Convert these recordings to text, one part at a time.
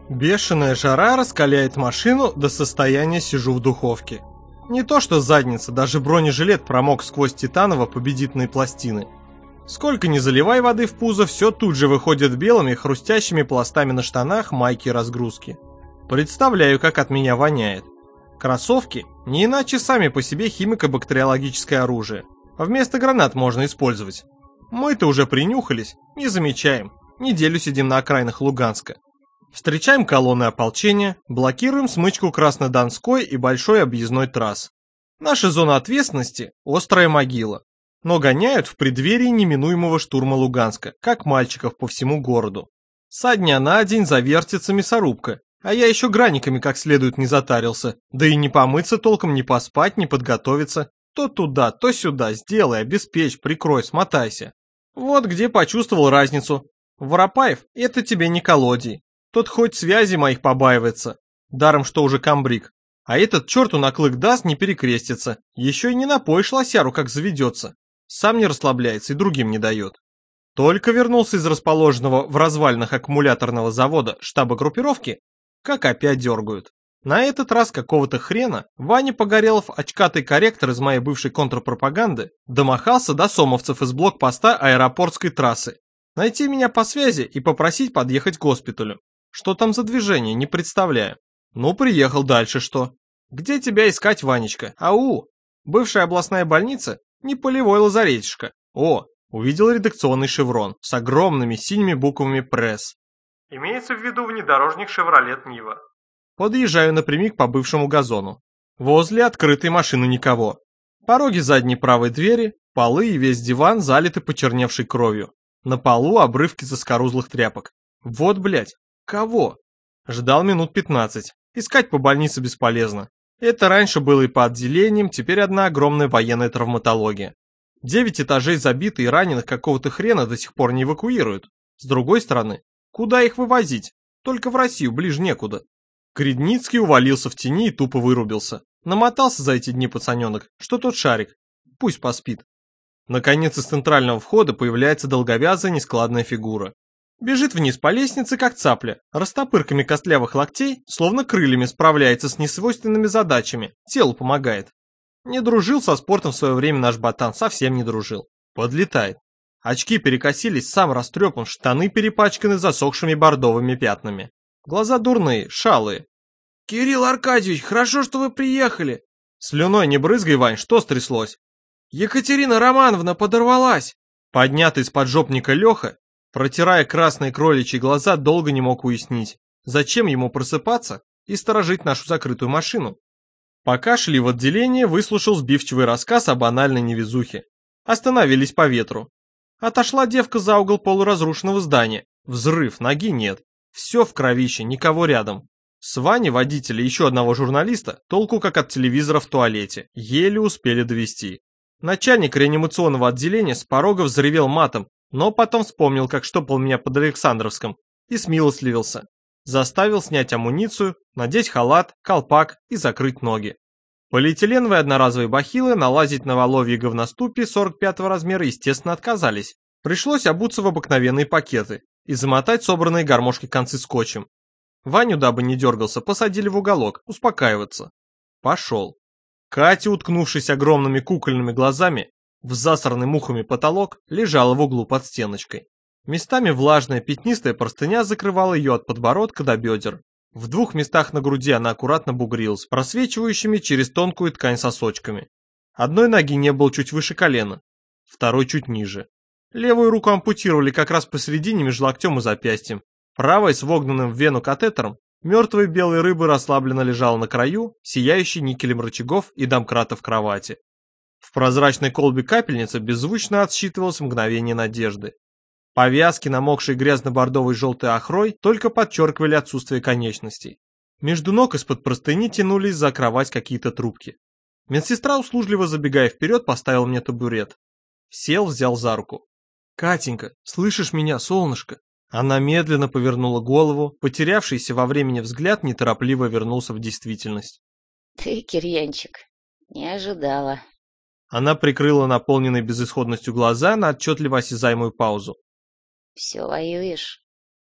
Бешеная жара раскаляет машину до состояния сижу в духовке. Не то что задница, даже бронежилет промок сквозь титаново-победитные пластины. Сколько ни заливай воды в пузо, все тут же выходит белыми хрустящими пластами на штанах, майки и разгрузки. Представляю, как от меня воняет. Кроссовки не иначе сами по себе химико-бактериологическое оружие. Вместо гранат можно использовать. Мы-то уже принюхались, не замечаем. Неделю сидим на окраинах Луганска. Встречаем колонны ополчения, блокируем смычку Краснодонской и большой объездной трасс. Наша зона ответственности – острая могила. Но гоняют в преддверии неминуемого штурма Луганска, как мальчиков по всему городу. Со дня на день завертится мясорубка, а я еще граниками как следует не затарился, да и не помыться толком, не поспать, не подготовиться. То туда, то сюда, сделай, обеспечь, прикрой, смотайся. Вот где почувствовал разницу. Воропаев – это тебе не колодий. Тот хоть связи моих побаивается, даром что уже комбриг. А этот черту на клык даст, не перекрестится. Еще и не напоишь лосяру, как заведется. Сам не расслабляется и другим не дает. Только вернулся из расположенного в развалинах аккумуляторного завода штаба группировки, как опять дергают. На этот раз какого-то хрена Ваня Погорелов, очкатый корректор из моей бывшей контрпропаганды, домахался до сомовцев из блокпоста аэропортской трассы. Найти меня по связи и попросить подъехать к госпиталю. Что там за движение, не представляю. Ну, приехал, дальше что? Где тебя искать, Ванечка? Ау! Бывшая областная больница? Не полевой лазаретишко. О, увидел редакционный шеврон с огромными синими буквами «Пресс». Имеется в виду внедорожник «Шевролет Нива». Подъезжаю напрямик по бывшему газону. Возле открытой машины никого. Пороги задней правой двери, полы и весь диван залиты почерневшей кровью. На полу обрывки заскорузлых тряпок. Вот, блядь, кого? Ждал минут 15. Искать по больнице бесполезно. Это раньше было и по отделениям, теперь одна огромная военная травматология. 9 этажей забиты и раненых какого-то хрена до сих пор не эвакуируют. С другой стороны, куда их вывозить? Только в Россию, ближе некуда. Гридницкий увалился в тени и тупо вырубился. Намотался за эти дни пацаненок, что тот шарик. Пусть поспит. Наконец из центрального входа появляется долговязая нескладная фигура. Бежит вниз по лестнице, как цапля, растопырками костлявых локтей, словно крыльями справляется с несвойственными задачами, телу помогает. Не дружил со спортом в свое время наш ботан, совсем не дружил. Подлетает. Очки перекосились, сам растрепан, штаны перепачканы засохшими бордовыми пятнами. Глаза дурные, шалые. «Кирилл Аркадьевич, хорошо, что вы приехали!» «Слюной не брызгай, Вань, что стряслось?» «Екатерина Романовна подорвалась!» Поднятый из поджопника Леха, протирая красные кроличьи глаза, долго не мог уяснить, зачем ему просыпаться и сторожить нашу закрытую машину. Пока шли в отделение, выслушал сбивчивый рассказ о банальной невезухе. Остановились по ветру. Отошла девка за угол полуразрушенного здания. Взрыв, ноги нет. Все в кровище, никого рядом. С Ваней, водителя, еще одного журналиста, толку как от телевизора в туалете. Еле успели довести. Начальник реанимационного отделения с порога взревел матом, но потом вспомнил, как штопал меня под Александровском, и смилостливился. Заставил снять амуницию, надеть халат, колпак и закрыть ноги. Полиэтиленовые одноразовые бахилы налазить на воловьи говноступи 45-го размера, естественно, отказались. Пришлось обуться в обыкновенные пакеты и замотать собранные гармошки концы скотчем. Ваню, дабы не дергался, посадили в уголок, успокаиваться. Пошел. Катя, уткнувшись огромными кукольными глазами в засранный мухами потолок, лежала в углу под стеночкой. Местами влажная пятнистая простыня закрывала ее от подбородка до бедер. В 2 местах на груди она аккуратно бугрилась, просвечивающими через тонкую ткань сосочками. Одной ноги не было чуть выше колена, второй чуть ниже. Левую руку ампутировали как раз посередине между локтем и запястьем. Правой, с вогнанным в вену катетером, мертвой белой рыбы расслабленно лежала на краю, сияющей никелем рычагов и домкратов кровати. В прозрачной колбе капельницы беззвучно отсчитывалось мгновение надежды. Повязки, намокшие грязно-бордовой желтой охрой, только подчеркивали отсутствие конечностей. Между ног из-под простыни тянулись за кровать какие-то трубки. Медсестра, услужливо забегая вперед, поставила мне табурет. Сел, взял за руку. «Катенька, слышишь меня, солнышко?» Она медленно повернула голову, потерявшийся во времени взгляд неторопливо вернулся в действительность. «Ты, Кирьянчик, не ожидала». Она прикрыла наполненные безысходностью глаза на отчетливо осязаемую паузу. «Все воюешь?»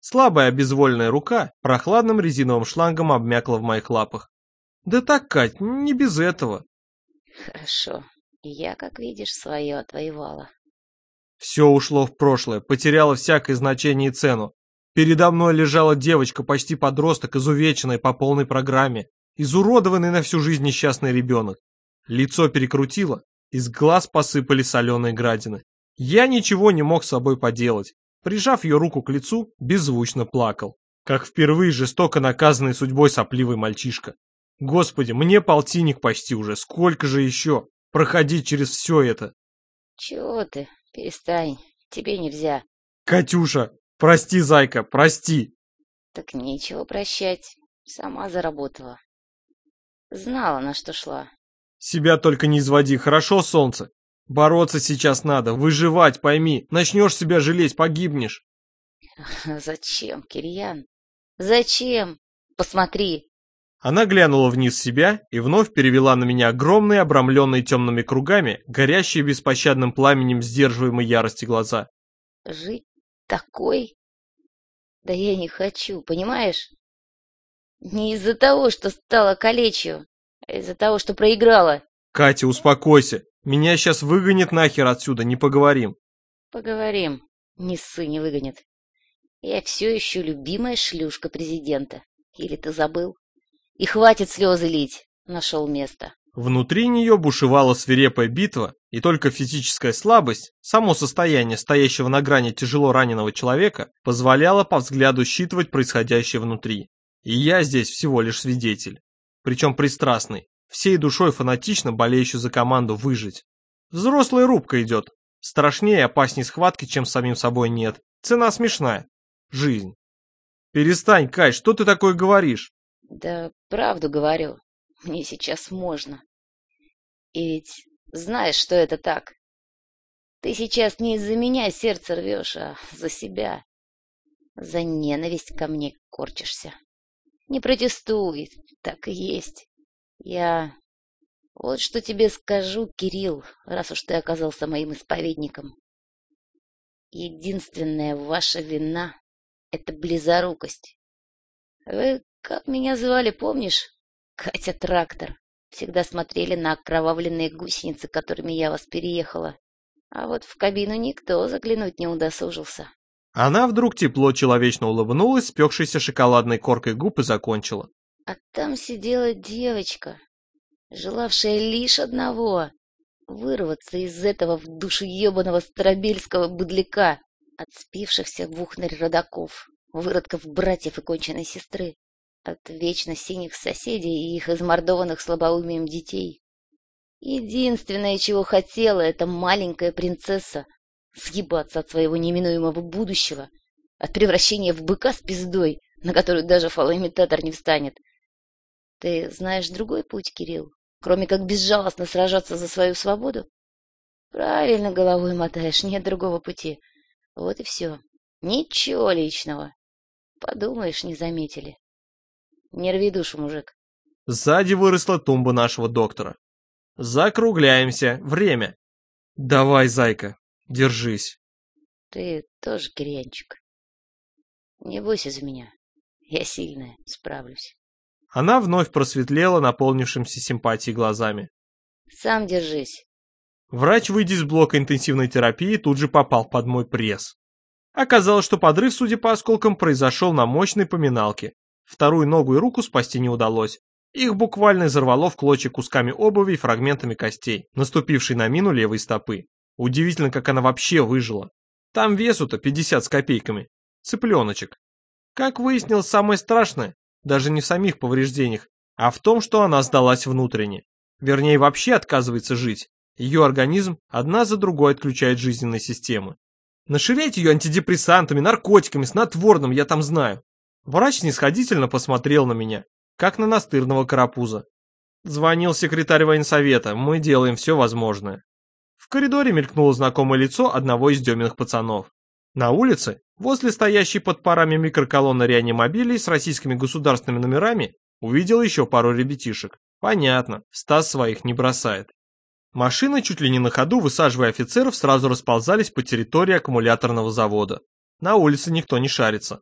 Слабая безвольная рука прохладным резиновым шлангом обмякла в моих лапах. Да так, Кать, не без этого. Хорошо. Я, как видишь, свое отвоевала. Все ушло в прошлое, потеряло всякое значение и цену. Передо мной лежала девочка, почти подросток, изувеченная по полной программе, изуродованный на всю жизнь несчастный ребенок. Лицо перекрутило, из глаз посыпали соленые градины. Я ничего не мог с собой поделать. Прижав ее руку к лицу, беззвучно плакал, как впервые жестоко наказанный судьбой сопливый мальчишка. Господи, мне полтинник почти уже, сколько же еще проходить через все это? Чего ты? Перестань, тебе нельзя. Катюша, прости, зайка, прости. Так нечего прощать, сама заработала. Знала, на что шла. Себя только не изводи, хорошо, солнце? Бороться сейчас надо, выживать, пойми. Начнешь себя жалеть, погибнешь. Зачем, Кирьян? Зачем? Посмотри. Она глянула вниз себя и вновь перевела на меня огромные, обрамленные темными кругами, горящие беспощадным пламенем сдерживаемой ярости глаза. Жить такой? Да я не хочу, понимаешь? Не из-за того, что стала калечью, а из-за того, что проиграла. Катя, успокойся. Меня сейчас выгонят нахер отсюда, не поговорим. Поговорим. Ни ссы не выгонят. Я все еще любимая шлюшка президента. Или ты забыл? И хватит слезы лить. Нашел место. Внутри нее бушевала свирепая битва, и только физическая слабость, само состояние стоящего на грани тяжело раненого человека, позволяло по взгляду считывать происходящее внутри. И я здесь всего лишь свидетель. Причем пристрастный, всей душой фанатично болеющий за команду выжить. Взрослая рубка идет. Страшнее и опаснее схватки, чем с самим собой нет. Цена смешная. Жизнь. Перестань, Кать, что ты такое говоришь? Да правду говорю. Мне сейчас можно. И ведь знаешь, что это так. Ты сейчас не из-за меня сердце рвешь, а за себя. За ненависть ко мне корчишься. Не протестуй, так и есть. Я вот что тебе скажу, Кирилл, раз уж ты оказался моим исповедником. Единственная ваша вина — это близорукость. Вы как меня звали, помнишь? Катя Трактор. Всегда смотрели на окровавленные гусеницы, которыми я вас переехала. А вот в кабину никто заглянуть не удосужился. Она вдруг тепло человечно улыбнулась, спекшейся шоколадной коркой губ, и закончила. А там сидела девочка, желавшая лишь одного — вырваться из этого в душу ебаного старобельского быдляка, от спившихся в ухнарь родаков, выродков братьев и конченной сестры, от вечно синих соседей и их измордованных слабоумием детей. Единственное, чего хотела эта маленькая принцесса — съебаться от своего неминуемого будущего, от превращения в быка с пиздой, на которую даже фалоимитатор не встанет. Ты знаешь другой путь, Кирилл, кроме как безжалостно сражаться за свою свободу? Правильно головой мотаешь, нет другого пути. Вот и все. Ничего личного. Подумаешь, не заметили. Не рви душу, мужик. Сзади выросла тумба нашего доктора. Закругляемся. Время. Давай, зайка, держись. Ты тоже, Кирьянчик. Не бойся за меня. Я сильная, справлюсь. Она вновь просветлела наполнившимся симпатией глазами. Сам держись. Врач, выйдя из блока интенсивной терапии, тут же попал под мой пресс. Оказалось, что подрыв, судя по осколкам, произошел на мощной поминалке. Вторую ногу и руку спасти не удалось. Их буквально изорвало в клочья кусками обуви и фрагментами костей, наступившей на мину левой стопы. Удивительно, как она вообще выжила. Там весу-то 50 с копейками. Цыпленочек. Как выяснилось, самое страшное даже не в самих повреждениях, а в том, что она сдалась внутренне. Вернее, вообще отказывается жить. Ее организм одна за другой отключает жизненные системы. Наширять ее антидепрессантами, наркотиками, снотворным, я там знаю. Врач снисходительно посмотрел на меня, как на настырного карапуза. Звонил секретарь военсовета, мы делаем все возможное. В коридоре мелькнуло знакомое лицо одного из Деминых пацанов. На улице, возле стоящей под парами микроколонны реанимобилей с российскими государственными номерами, увидел еще пару ребятишек. Понятно, Стас своих не бросает. Машины чуть ли не на ходу, высаживая офицеров, сразу расползались по территории аккумуляторного завода. На улице никто не шарится.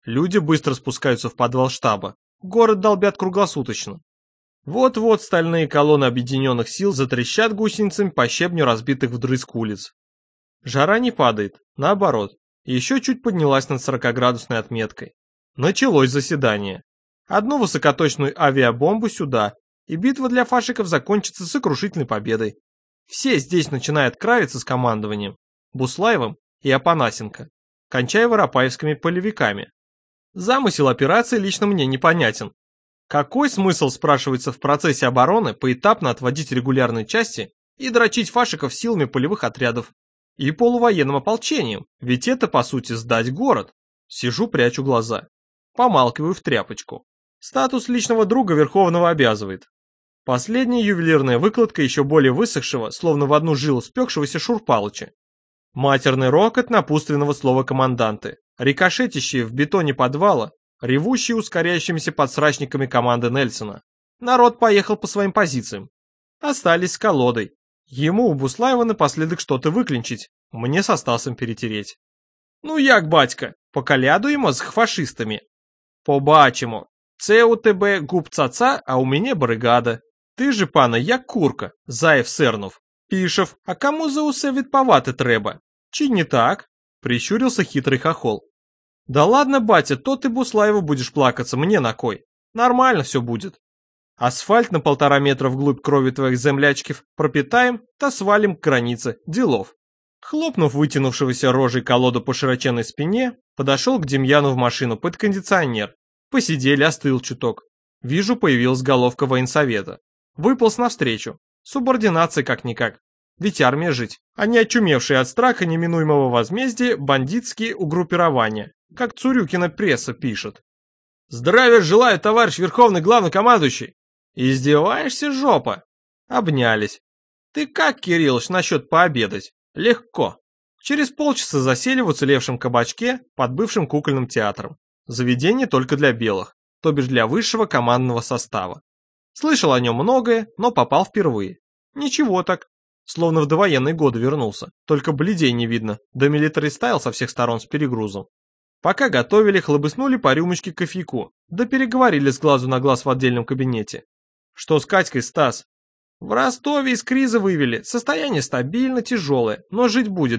Люди быстро спускаются в подвал штаба. Город долбят круглосуточно. Вот-вот стальные колонны объединенных сил затрещат гусеницами по щебню разбитых вдрызг улиц. Жара не падает, наоборот, еще чуть поднялась над 40-градусной отметкой. Началось заседание. Одну высокоточную авиабомбу сюда, и битва для фашиков закончится сокрушительной победой. Все здесь начинают кравиться с командованием, Буслаевым и Апанасенко, кончая воропаевскими полевиками. Замысел операции лично мне непонятен. Какой смысл, спрашивается, в процессе обороны поэтапно отводить регулярные части и дрочить фашиков силами полевых отрядов и полувоенным ополчением, ведь это, по сути, сдать город. Сижу, прячу глаза. Помалкиваю в тряпочку. Статус личного друга Верховного обязывает. Последняя ювелирная выкладка еще более высохшего, словно в одну жилу спекшегося Шурпалыча. Матерный рокот напутственного слова команданты, рикошетящие в бетоне подвала, ревущие ускоряющимися подсрачниками команды Нельсона. Народ поехал по своим позициям. Остались с колодой. Ему у Буслаева напоследок что-то выклинчить, мне со Стасом перетереть. Ну як, батька, поколядуємо з фашистами. Побачимо. Це у тебе губ-цаца, а у мене бригада. Ти же, пане, як курка, Заєв сернув. Пішов, а кому за усе відпавати треба? Чи не так? Прищурился хитрый хохол. Да ладно, батя, то ты Буслаеву будешь плакаться, мне на кой? Нормально все будет. Асфальт на 1,5 метра вглубь крови твоих землячков пропитаем, та свалим к границе, делов. Хлопнув вытянувшегося рожей колоду по широченной спине, подошел к Демьяну в машину под кондиционер. Посидели, остыл чуток. Вижу, появилась головка военсовета. Выполз навстречу. Субординация как-никак. Ведь армия жить, а не очумевшие от страха неминуемого возмездия бандитские угруппирования, как Цурюкина пресса пишет. «Здравия желаю, товарищ Верховный Главнокомандующий!» «Издеваешься, жопа?» Обнялись. «Ты как, Кириллыч, насчет пообедать?» «Легко». Через полчаса засели в уцелевшем кабачке под бывшим кукольным театром. Заведение только для белых, то бишь для высшего командного состава. Слышал о нем многое, но попал впервые. Ничего так. Словно в довоенные годы вернулся. Только бледей не видно, да милитари стайл со всех сторон с перегрузом. Пока готовили, хлобыснули по рюмочке кофейку, да переговорили с глазу на глаз в отдельном кабинете. Что с Катькой, Стас? В Ростове из криза вывели, состояние стабильно, тяжелое, но жить будет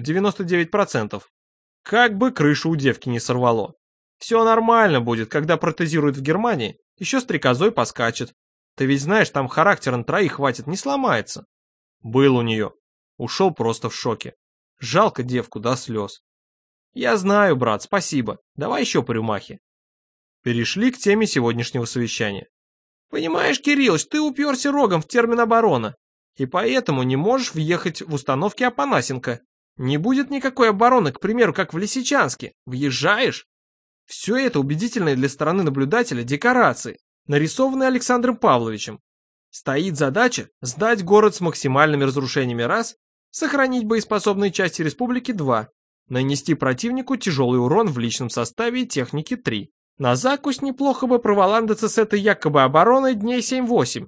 99%. Как бы крышу у девки не сорвало. Все нормально будет, когда протезируют в Германии, еще стрекозой поскачет. Ты ведь знаешь, там характера на троих хватит, не сломается. Был у нее. Ушел просто в шоке. Жалко девку до слез. Я знаю, брат, спасибо. Давай еще по рюмахе. Перешли к теме сегодняшнего совещания. Понимаешь, Кириллыч, ты уперся рогом в термин оборона. И поэтому не можешь въехать в установки Апанасенко. Не будет никакой обороны, к примеру, как в Лисичанске. Въезжаешь? Все это убедительные для стороны наблюдателя декорации, нарисованные Александром Павловичем. Стоит задача сдать город с максимальными разрушениями раз, сохранить боеспособные части республики 2, нанести противнику тяжелый урон в личном составе и технике 3. На закусь неплохо бы проволандаться с этой якобы обороной дней 7-8.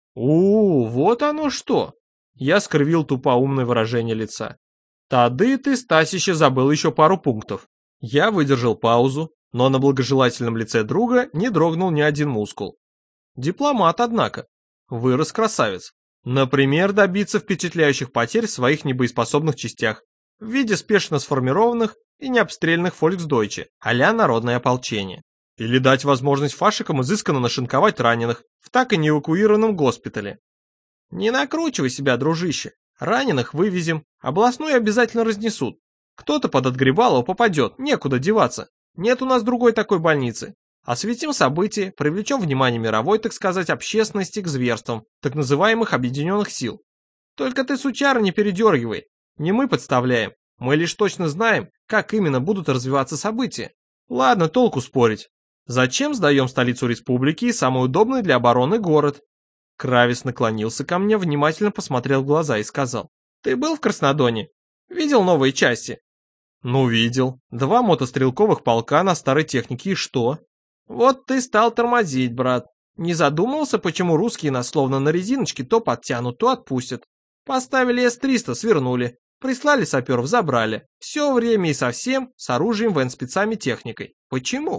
Вот оно что! Я скривил тупоумное выражение лица. Тады ты, Стасище, забыл еще пару пунктов. Я выдержал паузу, но на благожелательном лице друга не дрогнул ни один мускул. Дипломат, однако. Вырос красавец. Например, добиться впечатляющих потерь в своих небоеспособных частях в виде спешно сформированных и необстрельных фольксдойче, а-ля народное ополчение. Или дать возможность фашикам изысканно нашинковать раненых в так и не эвакуированном госпитале. Не накручивай себя, дружище. Раненых вывезем, областную обязательно разнесут. Кто-то под Отгребалово попадет, некуда деваться. Нет у нас другой такой больницы. Осветим события, привлечем внимание мировой, так сказать, общественности к зверствам так называемых объединенных сил. Только ты, сучара, не передергивай. Не мы подставляем, мы лишь точно знаем, как именно будут развиваться события. Ладно, толку спорить. Зачем сдаем столицу республики и самый удобный для обороны город? Кравец наклонился ко мне, внимательно посмотрел в глаза и сказал. Ты был в Краснодоне? Видел новые части? Ну, видел. 2 мотострелковых полка на старой технике, и что? Вот ты стал тормозить, брат. Не задумывался, почему русские нас словно на резиночке то подтянут, то отпустят. Поставили С-300, свернули. Прислали саперов, забрали. Все время и совсем с оружием, военспецами, техникой. Почему?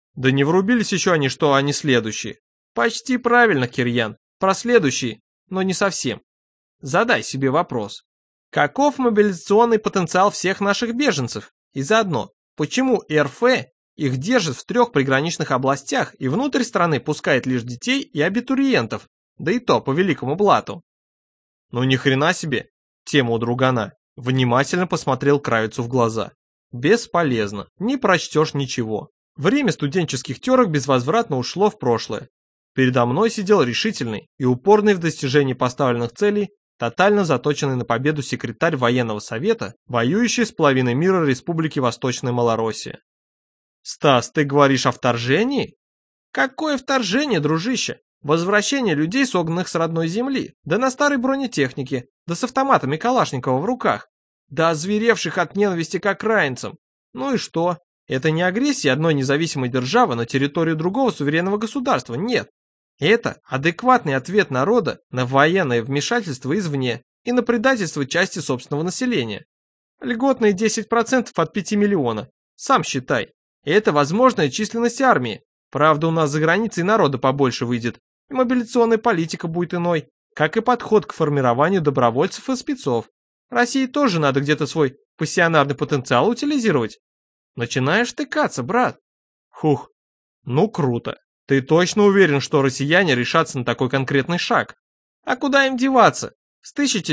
Да не врубились еще они, что они следующие. Почти правильно, Кирьян. Про следующие, но не совсем. Задай себе вопрос. Каков мобилизационный потенциал всех наших беженцев? И заодно, почему РФ их держит в 3 приграничных областях и внутрь страны пускает лишь детей и абитуриентов, да и то по великому блату? Ну ни хрена себе, тема у другана. Внимательно посмотрел Кравицу в глаза. Бесполезно, не прочтешь ничего. Время студенческих терок безвозвратно ушло в прошлое. Передо мной сидел решительный и упорный в достижении поставленных целей, тотально заточенный на победу секретарь военного совета, воюющий с половиной мира Республики Восточная Малороссия. «Стас, ты говоришь о вторжении?» «Какое вторжение, дружище? Возвращение людей, согнанных с родной земли, да на старой бронетехнике, да с автоматами Калашникова в руках, да озверевших от ненависти к окраинцам. Ну и что? Это не агрессия одной независимой державы на территорию другого суверенного государства, нет. Это адекватный ответ народа на военное вмешательство извне и на предательство части собственного населения. Льготные 10% от 5 миллиона. Сам считай. Это возможная численность армии. Правда, у нас за границей народа побольше выйдет, и мобилизационная политика будет иной, как и подход к формированию добровольцев и спецов. России тоже надо где-то свой пассионарный потенциал утилизировать. Начинаешь тыкаться, брат. Хух, ну круто. Ты точно уверен, что россияне решатся на такой конкретный шаг? А куда им деваться? С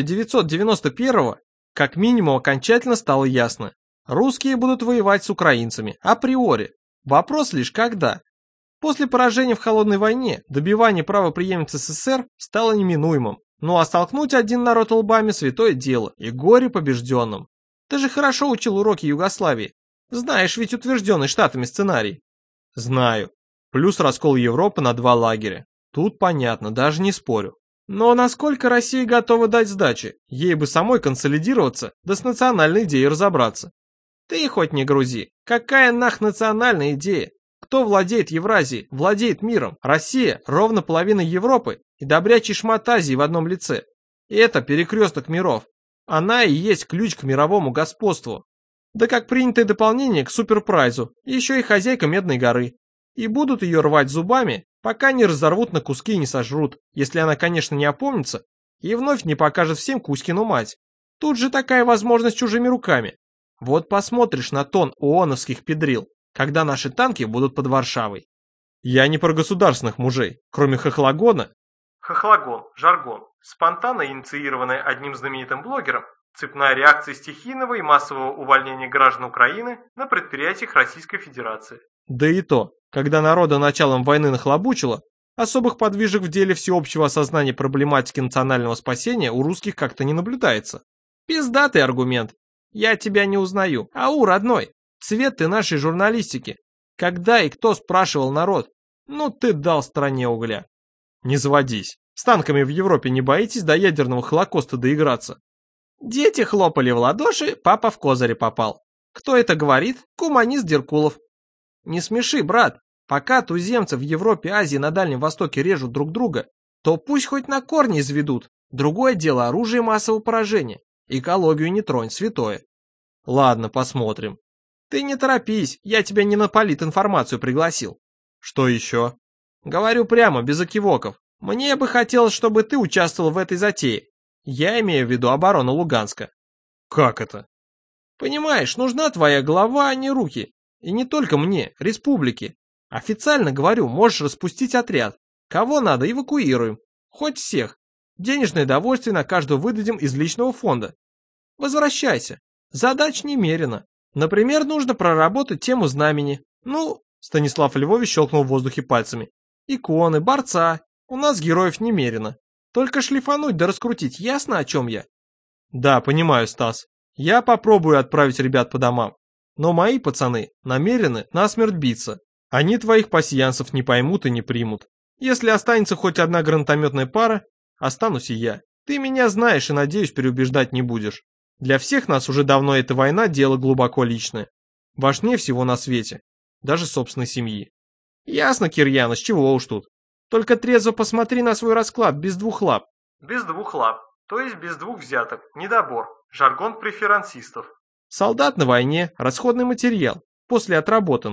1991-го как минимум окончательно стало ясно. Русские будут воевать с украинцами, априори. Вопрос лишь когда. После поражения в Холодной войне добивание правопреемниц СССР стало неминуемым. Ну а столкнуть один народ лбами — святое дело, и горе побежденным. Ты же хорошо учил уроки Югославии. Знаешь ведь утвержденный Штатами сценарий. Знаю. Плюс раскол Европы на 2 лагеря. Тут понятно, даже не спорю. Но насколько Россия готова дать сдачи? Ей бы самой консолидироваться, да с национальной идеей разобраться. Ты хоть не грузи. Какая нах национальная идея? Кто владеет Евразией, владеет миром? Россия ровно половина Европы и добрячий шмат Азии в одном лице. И это перекресток миров. Она и есть ключ к мировому господству. Да как принятое дополнение к суперпрайзу, еще и хозяйка Медной горы. И будут ее рвать зубами, пока не разорвут на куски и не сожрут, если она, конечно, не опомнится и вновь не покажет всем Кузькину мать. Тут же такая возможность чужими руками. Вот посмотришь на тон ООНовских педрил, когда наши танки будут под Варшавой. Я не про государственных мужей, кроме хохлогона. Хохлогон, жаргон, спонтанно инициированная одним знаменитым блогером, цепная реакция стихийного и массового увольнения граждан Украины на предприятиях Российской Федерации. Да и то, когда народа началом войны нахлобучило, особых подвижек в деле всеобщего осознания проблематики национального спасения у русских как-то не наблюдается. Пиздатый аргумент. Я тебя не узнаю. Ау, родной, цвет ты нашей журналистики. Когда и кто спрашивал народ? Ну ты дал стране угля. Не заводись. С танками в Европе не боитесь до ядерного холокоста доиграться? Дети хлопали в ладоши, папа в козыри попал. Кто это говорит? Коммунист Деркулов. Не смеши, брат. Пока туземцы в Европе, Азии, на Дальнем Востоке режут друг друга, то пусть хоть на корни изведут. Другое дело оружие массового поражения. Экологию не тронь, святое. Ладно, посмотрим. Ты не торопись, я тебя не на политинформацию пригласил. Что еще? Говорю прямо, без окивоков. Мне бы хотелось, чтобы ты участвовал в этой затее. Я имею в виду оборону Луганска. Как это? Понимаешь, нужна твоя голова, а не руки. И не только мне, республике. Официально говорю, можешь распустить отряд. Кого надо, эвакуируем. Хоть всех. Денежное довольствие на каждого выдадим из личного фонда. Возвращайся. Задач немерено. Например, нужно проработать тему знамени. Ну, Станислав Львович щелкнул в воздухе пальцами. Иконы, борца. У нас героев немерено. Только шлифануть да раскрутить, ясно, о чем я? Да, понимаю, Стас. Я попробую отправить ребят по домам. Но мои пацаны намерены насмерть биться. Они твоих пассиянцев не поймут и не примут. Если останется хоть одна гранатометная пара, останусь и я. Ты меня знаешь и, надеюсь, переубеждать не будешь. Для всех нас уже давно эта война дело глубоко личное. Важнее всего на свете. Даже собственной семьи. Ясно, Кирьяныч, чего уж тут. Только трезво посмотри на свой расклад без 2 лап. Без 2 лап, то есть без 2 взяток, недобор. Жаргон преферансистов. Солдат на войне, расходный материал, после отработанный.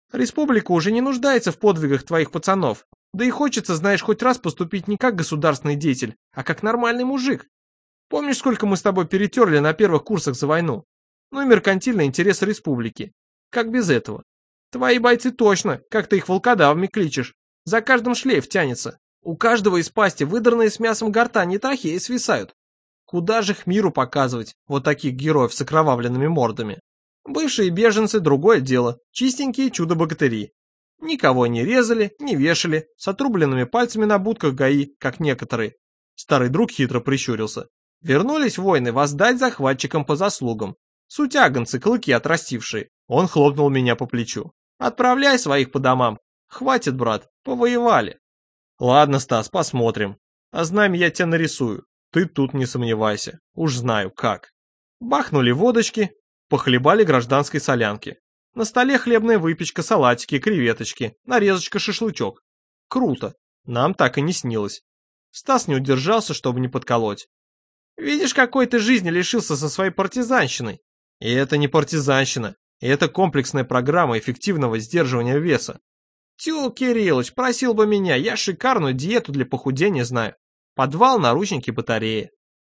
Республика уже не нуждается в подвигах твоих пацанов. Да и хочется, знаешь, хоть раз поступить не как государственный деятель, а как нормальный мужик. Помнишь, сколько мы с тобой перетерли на первых курсах за войну? Ну и меркантильные интересы республики. Как без этого? Твои бойцы точно, как ты их волкодавами кличешь, за каждым шлейф тянется. У каждого из пасти выдранные с мясом гортани и трахеи свисают. Куда же их миру показывать, вот таких героев с окровавленными мордами? Бывшие беженцы — другое дело, чистенькие чудо-богатыри. Никого не резали, не вешали, с отрубленными пальцами на будках ГАИ, как некоторые. Старый друг хитро прищурился. Вернулись воины воздать захватчикам по заслугам. Сутяганцы, клыки отрастившие. Он хлопнул меня по плечу. Отправляй своих по домам. Хватит, брат, повоевали. Ладно, Стас, посмотрим. А знамя я тебя нарисую. Ты тут не сомневайся. Уж знаю, как. Бахнули водочки, похлебали гражданской солянки. На столе хлебная выпечка, салатики, креветочки, нарезочка-шашлычок. Круто. Нам так и не снилось. Стас не удержался, чтобы не подколоть. Видишь, какой ты жизни лишился со своей партизанщиной. И это не партизанщина. Это комплексная программа эффективного сдерживания веса. Тю, Кириллыч, просил бы меня, я шикарную диету для похудения знаю. Подвал, наручники, батареи.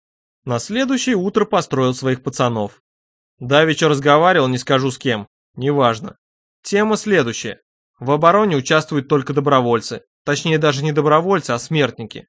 На следующее утро построил своих пацанов. Давеча разговаривал, не скажу с кем. Неважно. Тема следующая. В обороне участвуют только добровольцы. Точнее, даже не добровольцы, а смертники.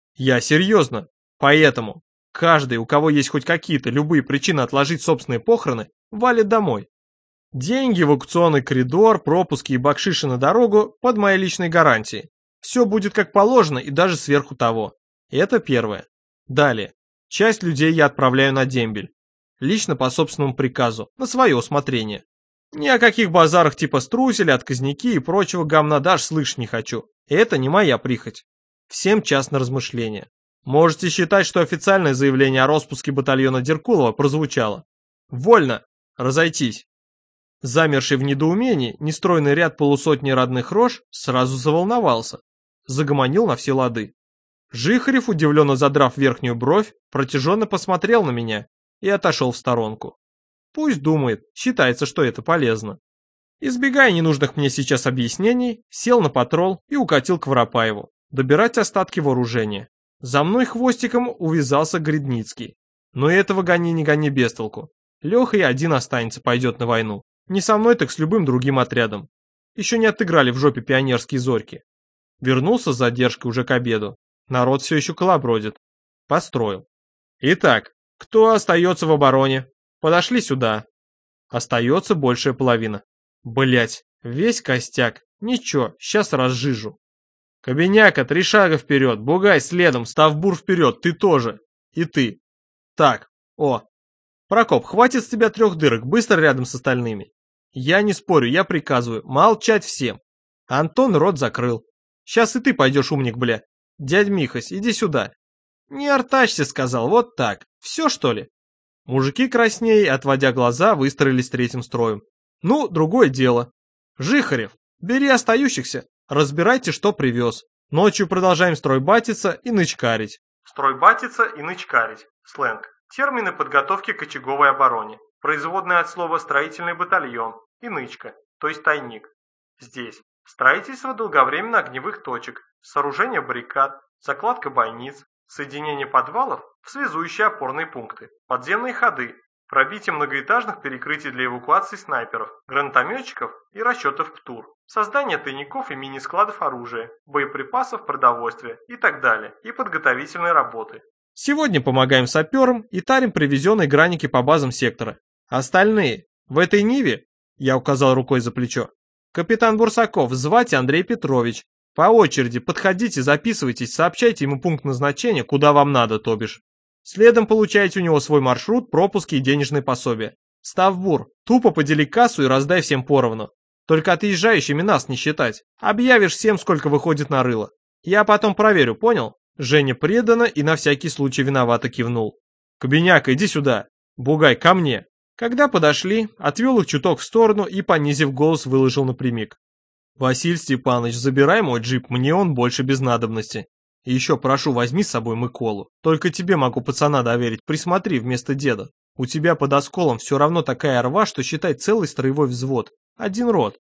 Я серьезно. Поэтому каждый, у кого есть хоть какие-то любые причины отложить собственные похороны, валит домой. Деньги в аукционный коридор, пропуски и бакшиши на дорогу под моей личной гарантией. Все будет как положено и даже сверху того. Это первое. Далее. Часть людей я отправляю на дембель. Лично по собственному приказу, на свое усмотрение. Ни о каких базарах типа струсили, отказники и прочего гамна даже слышать не хочу. Это не моя прихоть. Всем час на размышление. Можете считать, что официальное заявление о распуске батальона Деркулова прозвучало. Вольно. Разойтись. Замерший в недоумении, нестройный ряд полусотни родных рож сразу заволновался. Загомонил на все лады. Жихарев, удивленно задрав верхнюю бровь, протяженно посмотрел на меня и отошел в сторонку. Пусть думает, считается, что это полезно. Избегая ненужных мне сейчас объяснений, сел на патрол и укатил к Воропаеву, добирать остатки вооружения. За мной хвостиком увязался Гридницкий. Но этого гони не гони без толку. Леха и один останется, пойдет на войну. Не со мной, так с любым другим отрядом. Еще не отыграли в жопе пионерские зорьки. Вернулся с задержкой уже к обеду. Народ все еще колобродит. Построил. Итак, кто остается в обороне? Подошли сюда. Остается большая половина. Блять, весь костяк. Ничего, сейчас разжижу. Кобеняка, 3 шага вперед, Бугай следом, Ставбур вперед, ты тоже. И ты. Так, о. Прокоп, хватит с тебя 3 дырок, быстро рядом с остальными. Я не спорю, я приказываю, молчать всем. Антон рот закрыл. Сейчас и ты пойдешь, умник, бля. Дядь Михась, иди сюда. Не артачься, сказал, вот так. Все, что ли? Мужики краснее, отводя глаза, выстроились третьим строем. Ну, другое дело. Жихарев, бери остающихся, разбирайте, что привез. Ночью продолжаем стройбатиться и нычкарить. Стройбатиться и нычкарить. Сленг. Термины подготовки к очаговой обороне. Производное от слова «строительный батальон» и «нычка», то есть тайник. Здесь строительство долговременно огневых точек, сооружение баррикад, закладка бойниц, соединение подвалов в связующие опорные пункты, подземные ходы, пробитие многоэтажных перекрытий для эвакуации снайперов, гранатометчиков и расчетов ПТУР, создание тайников и мини-складов оружия, боеприпасов, продовольствия и так далее, и подготовительной работы. Сегодня помогаем саперам и тарим привезенные граники по базам сектора. Остальные в этой Ниве, я указал рукой за плечо, капитан Бурсаков, звать Андрей Петрович. По очереди подходите, записывайтесь, сообщайте ему пункт назначения, куда вам надо, то бишь. Следом получаете у него свой маршрут, пропуски и денежные пособия. Ставбур, тупо подели кассу и раздай всем поровну. Только отъезжающими нас не считать. Объявишь всем, сколько выходит на рыло. Я потом проверю, понял? Женя преданно и на всякий случай виновато кивнул. Кобеняка, иди сюда. Бугай, ко мне. Когда подошли, отвел их чуток в сторону и, понизив голос, выложил напрямик. Василий Степанович, забирай мой джип, мне он больше без надобности. И еще прошу, возьми с собой Миколу. Только тебе могу пацана доверить, присмотри вместо деда. У тебя под осколом все равно такая рва, что считай целый строевой взвод. Один рот.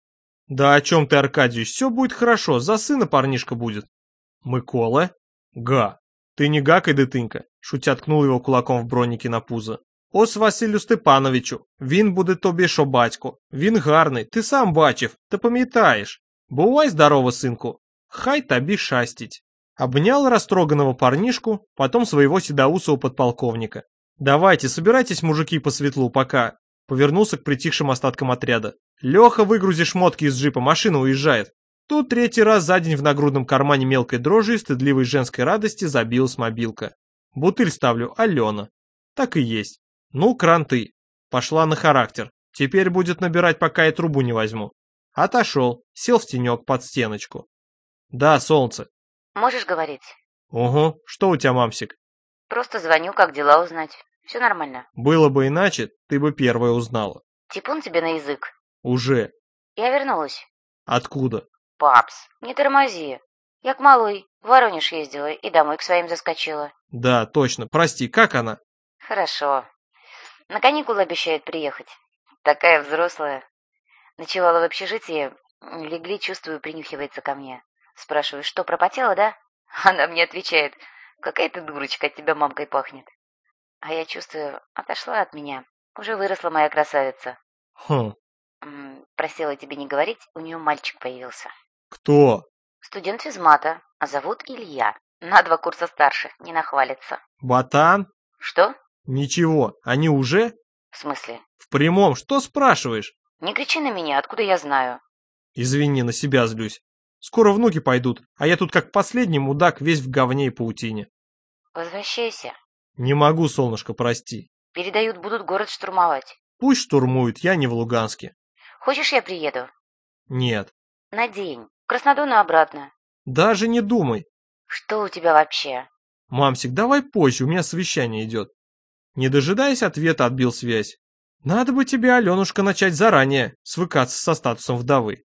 Да о чем ты, Аркадьевич, все будет хорошо, за сына парнишка будет. Микола? Га. Ты не гакай, дитинка, шутя ткнул его кулаком в броніки на пузо. Ось Василю Степановичу, він буде тобі що батько. Він гарний, ти сам бачив, ти пам'ятаєш. Бувай здорово, сынку, хай тобі шастить. Обнял растроганного парнишку, потом своего седоусого подполковника. Давайте, собирайтесь, мужики, по светлу, пока. Повернулся к притихшим остаткам отряда. Леха, выгрузи шмотки из джипа, машина уезжает. Тут третий раз за день в нагрудном кармане мелкой дрожью и стыдливой женской радости забилась мобилка. Бутыль ставлю, Алена. Так и есть. Ну, кранты. Пошла на характер. Теперь будет набирать, пока я трубу не возьму. Отошел, сел в тенек под стеночку. Да, солнце. Можешь говорить? Ого, что у тебя, мамсик? Просто звоню, как дела узнать. Все нормально. Было бы иначе, ты бы первая узнала. Типун тебе на язык. Уже. Я вернулась. Откуда? Папс, не тормози. Я к малой в Воронеж ездила и домой к своим заскочила. Да, точно. Прости, как она? Хорошо. На каникулы обещает приехать. Такая взрослая. Ночевала в общежитии, легли, чувствую, принюхивается ко мне. Спрашиваю, что, пропотела, да? Она мне отвечает, какая ты дурочка, от тебя мамкой пахнет. А я чувствую, отошла от меня. Уже выросла моя красавица. Хм. Просила тебе не говорить, у нее мальчик появился. Кто? Студент физмата, а зовут Илья. На 2 курса старше, не нахвалится. Ботан? Что? Ничего, они уже? В смысле? В прямом, что спрашиваешь? Не кричи на меня, откуда я знаю? Извини, на себя злюсь. Скоро внуки пойдут, а я тут как последний мудак, весь в говне и паутине. Возвращайся. Не могу, солнышко, прости. Передают, будут город штурмовать. Пусть штурмуют, я не в Луганске. Хочешь, я приеду? Нет. На день. В Краснодон и обратно. Даже не думай. Что у тебя вообще? Мамсик, давай позже, у меня совещание идет. Не дожидаясь ответа, отбил связь. Надо бы тебе, Аленушка, начать заранее свыкаться со статусом вдовы.